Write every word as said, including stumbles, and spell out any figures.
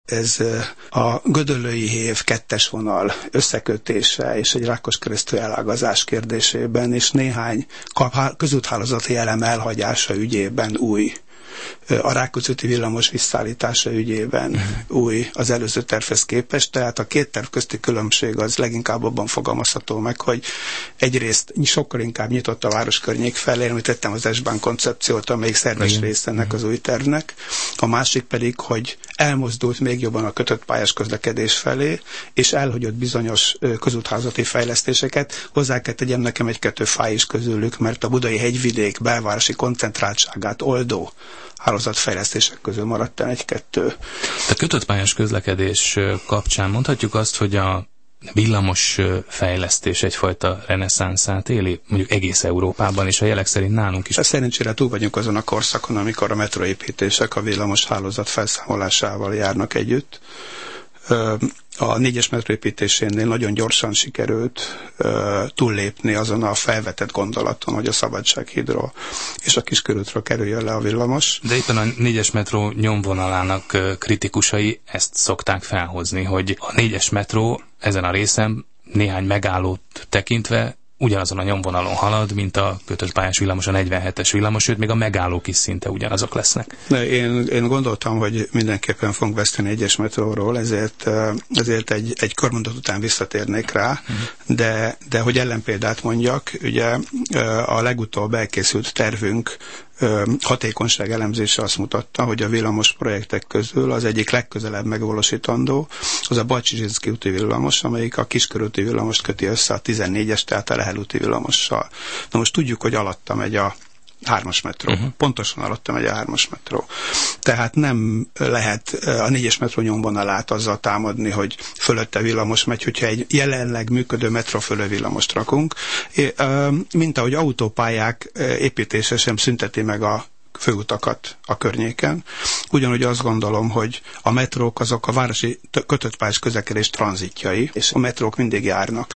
Ez a Gödöllői hév kettes vonal összekötése és egy Rákoskeresztű elágazás kérdésében és néhány közúthálózati elem elhagyása ügyében új, a Rákóczi villamos visszaállítása ügyében uh-huh. új az előző tervhez képest, tehát a két terv közti különbség az leginkább abban fogalmazható meg, hogy egyrészt sokkal inkább nyitott a városkörnyék felé, említettem az S-Bahn koncepciót, amelyik szerves uh-huh. része ennek az új tervnek, a másik pedig, hogy elmozdult még jobban a kötött pályás közlekedés felé, és elhagyott bizonyos közúthálózati fejlesztéseket. Hozzá kell tegyem, nekem egy-kettő fáj is közülük, mert a budai hegyvidék belvárosi koncentráltságát oldó hálózatfejlesztések közül maradt el egy-kettő. A kötött pályás közlekedés kapcsán mondhatjuk azt, hogy a villamos fejlesztés egyfajta reneszánszát éli, mondjuk egész Európában, és a jelek szerint nálunk is. Szerencsére túl vagyunk azon a korszakon, amikor a metroépítések a villamos hálózat felszámolásával járnak együtt. A négyes metró építésénél nagyon gyorsan sikerült uh, túllépni azon a felvetett gondolaton, hogy a Szabadsághídról és a Kiskörútról kerüljön le a villamos. De éppen a négyes metró nyomvonalának uh, kritikusai ezt szokták felhozni, hogy a négyes metró ezen a részen néhány megállót tekintve ugyanazon a nyomvonalon halad, mint a kötött pályás villamos, a negyvenhetes villamos, sőt, még a megállók is szinte ugyanazok lesznek. De én, én gondoltam, hogy mindenképpen fogunk veszteni egyes metróról, ezért, ezért egy, egy körmondat után visszatérnék rá, uh-huh. de, de hogy ellenpéldát mondjak, ugye a legutóbb elkészült tervünk hatékonyság elemzése azt mutatta, hogy a villamos projektek közül az egyik legközelebb megvalósítandó, az a Bajcsy-Zsilinszky úti villamos, amelyik a Kiskörúti villamost köti össze a tizennégyes, tehát a Lehel úti villamossal. Na most tudjuk, hogy alatta megy a hármas metró. Uh-huh. Pontosan alatta megy a hármas metró. Tehát nem lehet a négyes metró nyomvonalát azzal támadni, hogy fölötte villamos megy, hogyha egy jelenleg működő metró fölé villamost rakunk. Mint ahogy autópályák építése sem szünteti meg a főutakat a környéken. Ugyanúgy azt gondolom, hogy a metrók azok a városi kötött pályás közlekedés tranzitjai, és a metrók mindig járnak.